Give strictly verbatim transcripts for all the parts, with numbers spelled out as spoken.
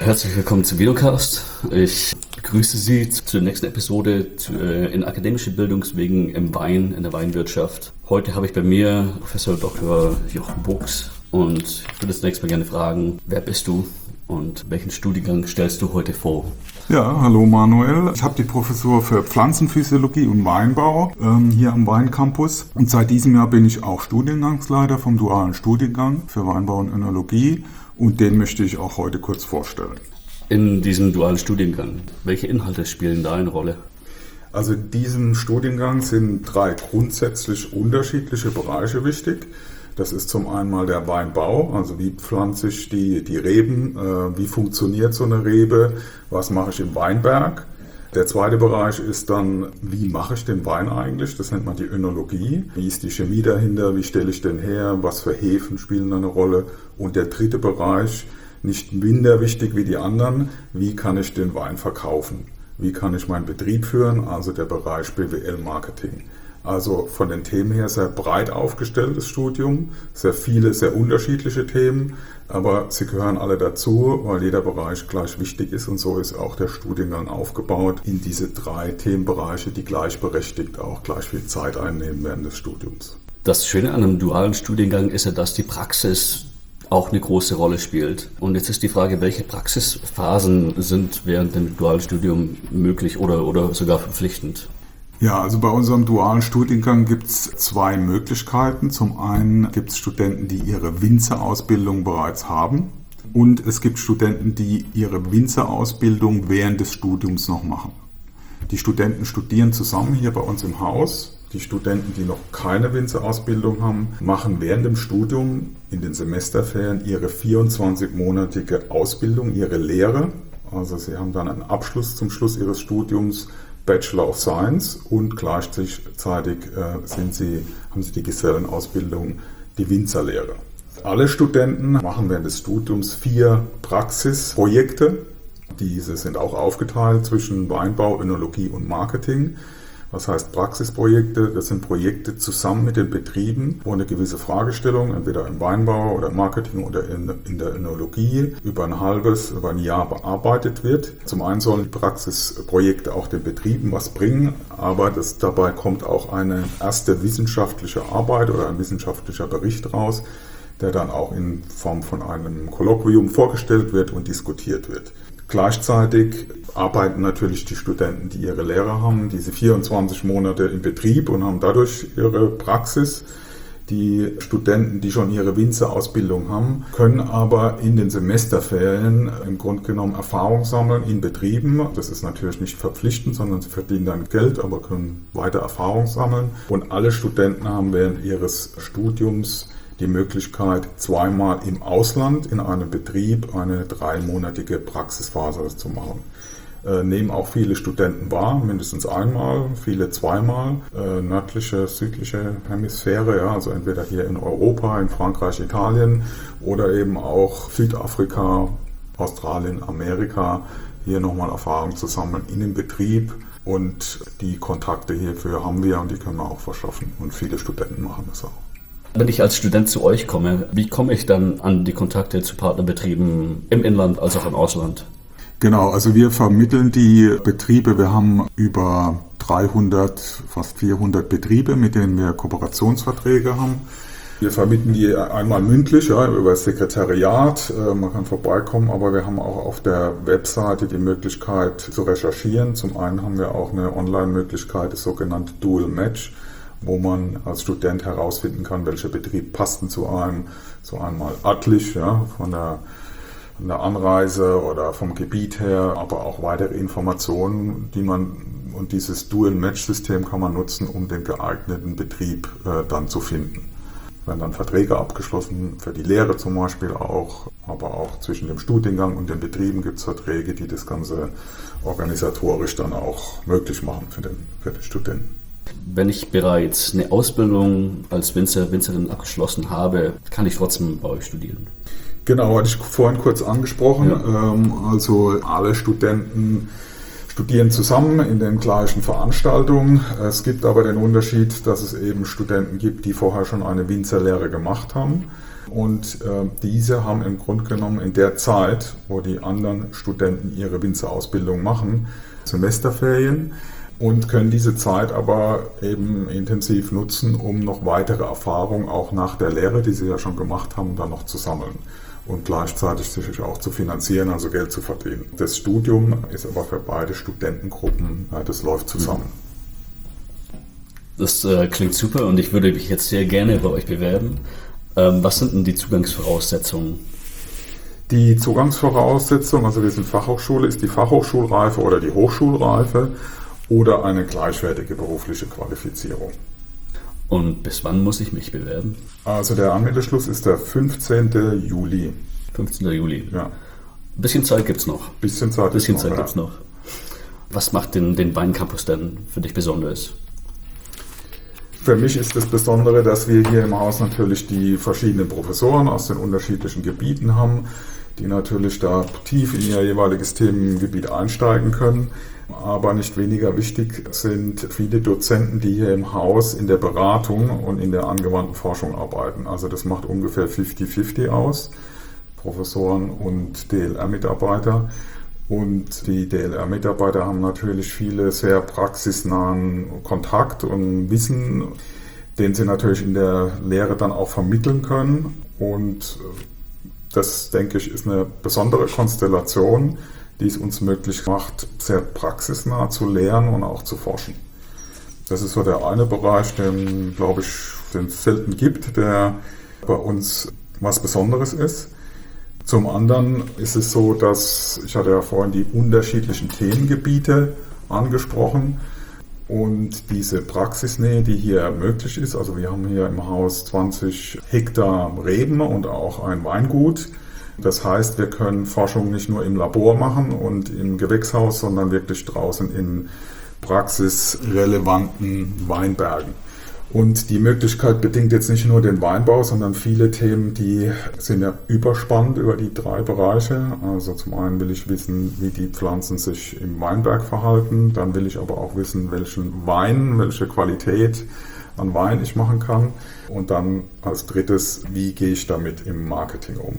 herzlich willkommen zum Videocast. Ich begrüße Sie zur nächsten Episode zu, äh, in akademische Bildungswegen im Wein, in der Weinwirtschaft. Heute habe ich bei mir Professor Doktor Jochen Buchs und ich würde zunächst mal gerne fragen, wer bist du und welchen Studiengang stellst du heute vor? Ja, hallo Manuel. Ich habe die Professur für Pflanzenphysiologie und Weinbau ähm, hier am Weincampus und seit diesem Jahr bin ich auch Studiengangsleiter vom dualen Studiengang für Weinbau und Önologie und den möchte ich auch heute kurz vorstellen. In diesem dualen Studiengang, welche Inhalte spielen da eine Rolle? Also in diesem Studiengang sind drei grundsätzlich unterschiedliche Bereiche wichtig. Das ist zum einen mal der Weinbau, also wie pflanze ich die, die Reben, äh, wie funktioniert so eine Rebe, was mache ich im Weinberg. Der zweite Bereich ist dann, wie mache ich den Wein eigentlich, das nennt man die Önologie. Wie ist die Chemie dahinter, wie stelle ich den her, was für Hefen spielen da eine Rolle. Und der dritte Bereich, nicht minder wichtig wie die anderen, wie kann ich den Wein verkaufen, wie kann ich meinen Betrieb führen, also der Bereich B W L-Marketing. Also von den Themen her sehr breit aufgestelltes Studium, sehr viele, sehr unterschiedliche Themen, aber sie gehören alle dazu, weil jeder Bereich gleich wichtig ist und so ist auch der Studiengang aufgebaut in diese drei Themenbereiche, die gleichberechtigt auch gleich viel Zeit einnehmen während des Studiums. Das Schöne an einem dualen Studiengang ist ja, dass die Praxis auch eine große Rolle spielt. Und jetzt ist die Frage, welche Praxisphasen sind während dem dualen Studium möglich oder, oder sogar verpflichtend? Ja, also bei unserem dualen Studiengang gibt es zwei Möglichkeiten. Zum einen gibt es Studenten, die ihre Winzerausbildung bereits haben und es gibt Studenten, die ihre Winzerausbildung während des Studiums noch machen. Die Studenten studieren zusammen hier bei uns im Haus. Die Studenten, die noch keine Winzerausbildung haben, machen während dem Studium in den Semesterferien ihre vierundzwanzigmonatige Ausbildung, ihre Lehre. Also sie haben dann einen Abschluss zum Schluss ihres Studiums, Bachelor of Science, und gleichzeitig äh, sind sie, haben sie die Gesellenausbildung, die Winzerlehre. Alle Studenten machen während des Studiums vier Praxisprojekte. Diese sind auch aufgeteilt zwischen Weinbau, Önologie und Marketing. Was heißt Praxisprojekte? Das sind Projekte zusammen mit den Betrieben, wo eine gewisse Fragestellung, entweder im Weinbau oder im Marketing oder in, in der Önologie, über ein halbes, über ein Jahr bearbeitet wird. Zum einen sollen die Praxisprojekte auch den Betrieben was bringen, aber das, dabei kommt auch eine erste wissenschaftliche Arbeit oder ein wissenschaftlicher Bericht raus, der dann auch in Form von einem Kolloquium vorgestellt wird und diskutiert wird. Gleichzeitig arbeiten natürlich die Studenten, die ihre Lehre haben, diese vierundzwanzig Monate im Betrieb und haben dadurch ihre Praxis. Die Studenten, die schon ihre Winzerausbildung haben, können aber in den Semesterferien im Grunde genommen Erfahrung sammeln in Betrieben. Das ist natürlich nicht verpflichtend, sondern sie verdienen dann Geld, aber können weiter Erfahrung sammeln. Und alle Studenten haben während ihres Studiums die Möglichkeit, zweimal im Ausland in einem Betrieb eine dreimonatige Praxisphase zu machen. Äh, nehmen auch viele Studenten wahr, mindestens einmal, viele zweimal, äh, nördliche, südliche Hemisphäre, ja, also entweder hier in Europa, in Frankreich, Italien oder eben auch Südafrika, Australien, Amerika, hier nochmal Erfahrung zu sammeln in dem Betrieb. Und die Kontakte hierfür haben wir und die können wir auch verschaffen und viele Studenten machen das auch. Wenn ich als Student zu euch komme, wie komme ich dann an die Kontakte zu Partnerbetrieben im Inland als auch im Ausland? Genau, also wir vermitteln die Betriebe. Wir haben über dreihundert, fast vierhundert Betriebe, mit denen wir Kooperationsverträge haben. Wir vermitteln die einmal mündlich, ja, über das Sekretariat. Man kann vorbeikommen, aber wir haben auch auf der Webseite die Möglichkeit zu recherchieren. Zum einen haben wir auch eine Online-Möglichkeit, das sogenannte Dual Match, wo man als Student herausfinden kann, welcher Betrieb passt denn zu einem, so einmal örtlich, ja, von der, von der Anreise oder vom Gebiet her, aber auch weitere Informationen, die man, und dieses Dual-Match-System kann man nutzen, um den geeigneten Betrieb äh, dann zu finden. Werden dann Verträge abgeschlossen, für die Lehre zum Beispiel auch, aber auch zwischen dem Studiengang und den Betrieben gibt es Verträge, die das Ganze organisatorisch dann auch möglich machen für den, für den Studenten. Wenn ich bereits eine Ausbildung als Winzer, Winzerin abgeschlossen habe, kann ich trotzdem bei euch studieren? Genau, hatte ich vorhin kurz angesprochen. Ja. Also alle Studenten studieren zusammen in den gleichen Veranstaltungen. Es gibt aber den Unterschied, dass es eben Studenten gibt, die vorher schon eine Winzerlehre gemacht haben. Und äh, diese haben im Grunde genommen in der Zeit, wo die anderen Studenten ihre Winzerausbildung machen, Semesterferien und können diese Zeit aber eben intensiv nutzen, um noch weitere Erfahrungen auch nach der Lehre, die sie ja schon gemacht haben, dann noch zu sammeln und gleichzeitig sich auch zu finanzieren, also Geld zu verdienen. Das Studium ist aber für beide Studentengruppen, ja, das läuft zusammen. Das äh, klingt super und ich würde mich jetzt sehr gerne bei euch bewerben. Ähm, was sind denn die Zugangsvoraussetzungen? Die Zugangsvoraussetzung, also wir sind Fachhochschule, ist die Fachhochschulreife oder die Hochschulreife oder eine gleichwertige berufliche Qualifizierung. Und bis wann muss ich mich bewerben? Also der Anmeldeschluss ist der fünfzehnten Juli. fünfzehnten Juli. Ja. Ein bisschen Zeit gibt's noch. Bisschen Zeit, bisschen noch, Zeit ja. gibt's noch. Was macht den, den Weincampus denn für dich besonders? Für mich ist das Besondere, dass wir hier im Haus natürlich die verschiedenen Professoren aus den unterschiedlichen Gebieten haben, die natürlich da tief in ihr jeweiliges Themengebiet einsteigen können. Aber nicht weniger wichtig sind viele Dozenten, die hier im Haus in der Beratung und in der angewandten Forschung arbeiten. Also das macht ungefähr fünfzig fünfzig aus, Professoren und D L R-Mitarbeiter. Und die D L R-Mitarbeiter haben natürlich viele sehr praxisnahen Kontakt und Wissen, den sie natürlich in der Lehre dann auch vermitteln können. Und das, denke ich, ist eine besondere Konstellation, die es uns möglich macht, sehr praxisnah zu lernen und auch zu forschen. Das ist so der eine Bereich, den, glaube ich, den es selten gibt, der bei uns was Besonderes ist. Zum anderen ist es so, dass, ich hatte ja vorhin die unterschiedlichen Themengebiete angesprochen und diese Praxisnähe, die hier möglich ist, also wir haben hier im Haus zwanzig Hektar Reben und auch ein Weingut. Das heißt, wir können Forschung nicht nur im Labor machen und im Gewächshaus, sondern wirklich draußen in praxisrelevanten Weinbergen. Und die Möglichkeit bedingt jetzt nicht nur den Weinbau, sondern viele Themen, die sind ja überspannend über die drei Bereiche. Also zum einen will ich wissen, wie die Pflanzen sich im Weinberg verhalten. Dann will ich aber auch wissen, welchen Wein, welche Qualität an Wein ich machen kann. Und dann als drittes, wie gehe ich damit im Marketing um?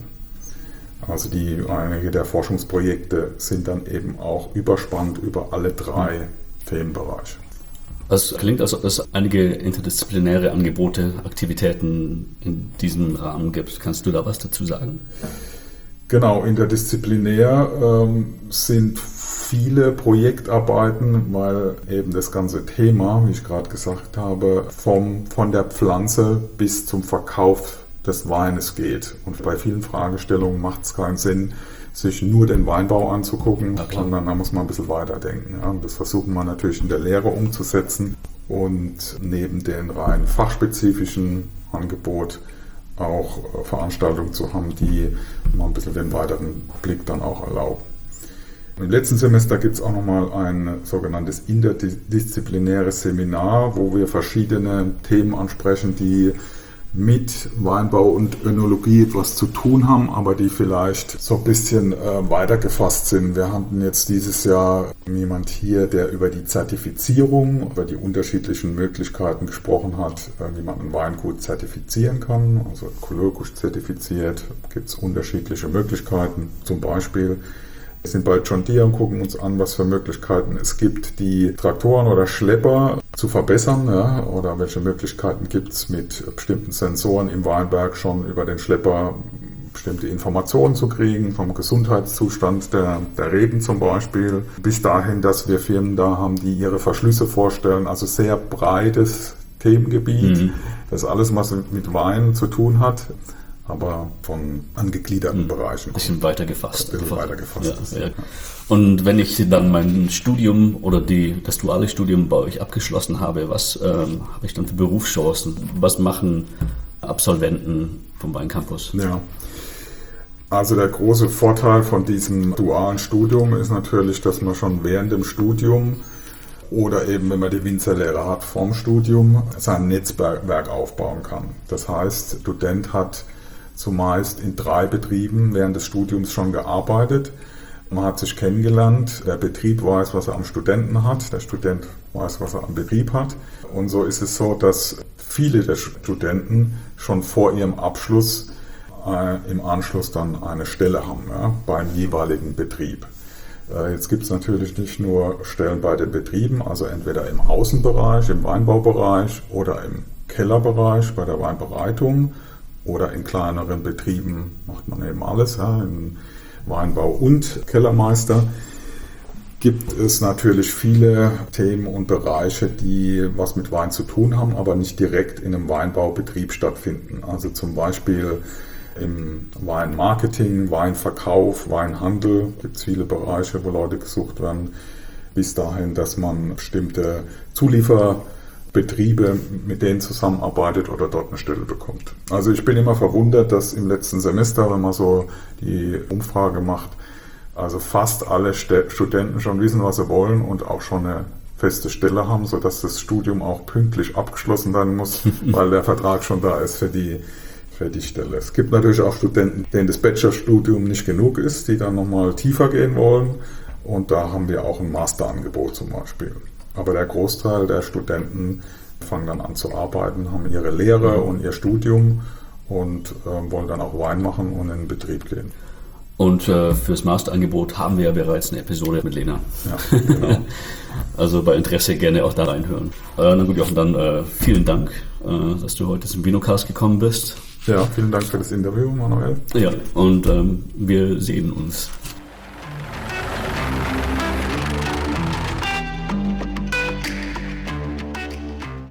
Also die, einige der Forschungsprojekte sind dann eben auch überspannt über alle drei Themenbereiche. Es klingt, als ob es einige interdisziplinäre Angebote, Aktivitäten in diesem Rahmen gibt. Kannst du da was dazu sagen? Genau, interdisziplinär ähm, sind viele Projektarbeiten, weil eben das ganze Thema, wie ich gerade gesagt habe, vom, von der Pflanze bis zum Verkauf des Weines geht. Und bei vielen Fragestellungen macht es keinen Sinn, sich nur den Weinbau anzugucken, ja, sondern da muss man ein bisschen weiterdenken. Ja. Das versuchen wir natürlich in der Lehre umzusetzen und neben den rein fachspezifischen Angebot auch Veranstaltungen zu haben, die mal ein bisschen den weiteren Blick dann auch erlauben. Im letzten Semester gibt es auch nochmal ein sogenanntes interdisziplinäres Seminar, wo wir verschiedene Themen ansprechen, die mit Weinbau und Önologie etwas zu tun haben, aber die vielleicht so ein bisschen äh, weiter gefasst sind. Wir hatten jetzt dieses Jahr jemand hier, der über die Zertifizierung, über die unterschiedlichen Möglichkeiten gesprochen hat, äh, wie man ein Weingut zertifizieren kann. Also ökologisch zertifiziert, gibt es unterschiedliche Möglichkeiten. Zum Beispiel, wir sind bei John Deere und gucken uns an, was für Möglichkeiten es gibt, die Traktoren oder Schlepper zu verbessern, ja, oder welche Möglichkeiten gibt es mit bestimmten Sensoren im Weinberg schon über den Schlepper bestimmte Informationen zu kriegen, vom Gesundheitszustand der, der Reben zum Beispiel, bis dahin, dass wir Firmen da haben, die ihre Verschlüsse vorstellen, also sehr breites Themengebiet, mhm. das alles, was mit Wein zu tun hat, aber von angegliederten hm. Bereichen. Ein bisschen weiter gefasst. Ein bisschen weiter gefasst. Ja, ja. Und wenn ich dann mein Studium oder die, das duale Studium bei euch abgeschlossen habe, was ähm, habe ich dann für Berufschancen? Was machen Absolventen vom Weincampus? Ja. Also der große Vorteil von diesem dualen Studium ist natürlich, dass man schon während dem Studium oder eben, wenn man die Winzerlehre hat vom Studium, sein Netzwerk aufbauen kann. Das heißt, Student hat zumeist in drei Betrieben während des Studiums schon gearbeitet Man hat sich kennengelernt, der Betrieb weiß, was er am Studenten hat, der Student weiß, was er am Betrieb hat. Und so ist es so, dass viele der Studenten schon vor ihrem Abschluss äh, im Anschluss dann eine Stelle haben, ja, beim jeweiligen Betrieb. Äh, jetzt gibt es natürlich nicht nur Stellen bei den Betrieben, also entweder im Außenbereich, im Weinbaubereich oder im Kellerbereich bei der Weinbereitung oder in kleineren Betrieben macht man eben alles, ja, im Weinbau und Kellermeister. Gibt es natürlich viele Themen und Bereiche, die was mit Wein zu tun haben, aber nicht direkt in einem Weinbaubetrieb stattfinden. Also zum Beispiel im Weinmarketing, Weinverkauf, Weinhandel gibt es viele Bereiche, wo Leute gesucht werden, bis dahin, dass man bestimmte Zulieferbetriebe mit denen zusammenarbeitet oder dort eine Stelle bekommt. Also ich bin immer verwundert, dass im letzten Semester, wenn man so die Umfrage macht, also fast alle Studenten schon wissen, was sie wollen und auch schon eine feste Stelle haben, sodass das Studium auch pünktlich abgeschlossen werden muss, weil der Vertrag schon da ist für die, für die Stelle. Es gibt natürlich auch Studenten, denen das Bachelorstudium nicht genug ist, die dann nochmal tiefer gehen wollen. Und da haben wir auch ein Masterangebot zum Beispiel. Aber der Großteil der Studenten fangen dann an zu arbeiten, haben ihre Lehre und ihr Studium und äh, wollen dann auch Wein machen und in den Betrieb gehen. Und äh, fürs Masterangebot haben wir ja bereits eine Episode mit Lena. Ja, genau. Also bei Interesse gerne auch da reinhören. Äh, na gut, Jochen, dann äh, vielen Dank, äh, dass du heute zum Vinocast gekommen bist. Ja, vielen Dank für das Interview, Manuel. Ja, und ähm, wir sehen uns.